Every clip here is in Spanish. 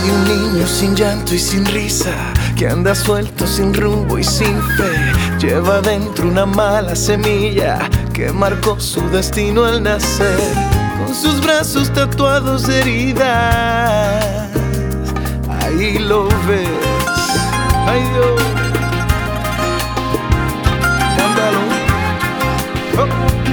Hay un niño sin llanto y sin risa, que anda suelto sin rumbo y sin fe. Lleva dentro una mala semilla que marcó su destino al nacer. Con sus brazos tatuados de heridas, ahí lo ves. Ay Dios, cántalo. Oh.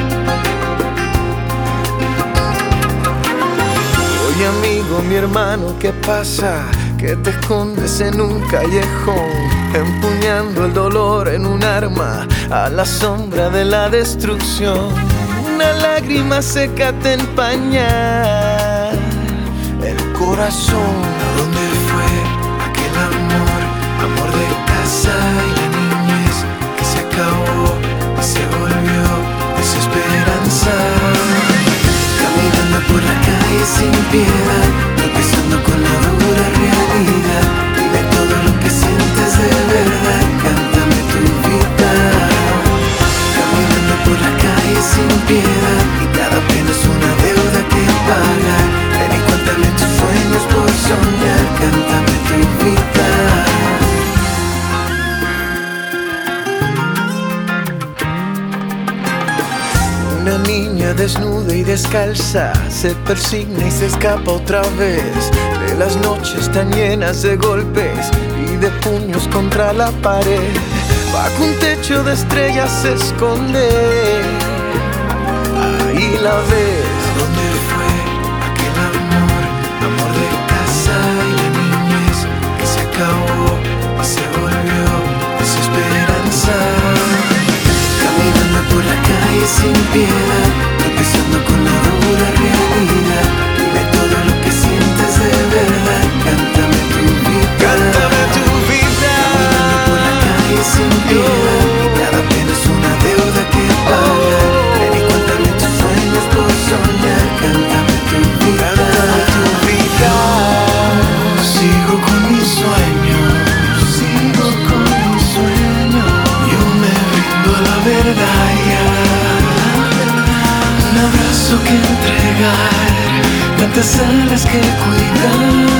Oye amigo, mi hermano, ¿qué pasa? Que te escondes en un callejón, empuñando el dolor en un arma a la sombra de la destrucción. Una lágrima seca te empaña el corazón. ¿Dónde fue aquel amor? Amor de casa y la niñez que se acabó y se volvió desesperanza. Caminando por la calle sin piedad, tropezando con la dura realidad. Dime todo lo que sientes de verdad, cántame tu vida. Caminando por la calle sin piedad, y cada pena es una deuda que pagar. Ven y cuéntame tus sueños por soñar, cántame tu vida. Una niña desnuda y descalza se persigna y se escapa otra vez de las noches tan llenas de golpes y de puños contra la pared. Bajo un techo de estrellas se esconde, ahí la ves. ¿Dónde fue aquel amor? Amor de casa y la niñez que se acabó y se volvió desesperanza. Caminando por la calle sin piedad, tropezando con la dura realidad. Dime todo lo que sientes de verdad, cántame tu vida. Cántame tu vida. Caminando por la calle sin piedad, y cada pena es una deuda que pagar. Ven y cuéntame tus sueños por soñar, cántame tu vida. Cántame tu vida. Sigo con mis sueños, sigo con mis sueños. Yo me rindo a la verdad ya. Un abrazo que entregar, tantas alas que cuidar.